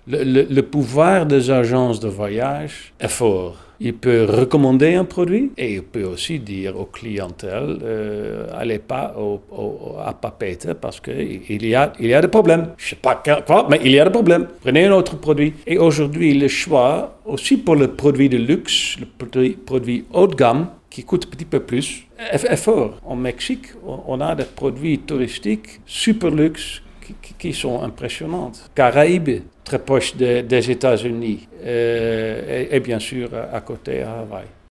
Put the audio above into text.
Le pouvoir des agences de voyage est fort. Il peut recommander un produit et il peut aussi dire aux clientèles allez pas à Papeete parce qu'il y a des problèmes. Je ne sais pas quoi, mais il y a des problèmes. Prenez un autre produit. Et aujourd'hui, le choix, aussi pour le produit de luxe, le produit haut de gamme, qui coûte un petit peu plus, est fort. En Mexique, on a des produits touristiques super luxe qui sont impressionnantes. Caraïbes, très proche des États-Unis, et bien sûr à côté à Hawaï.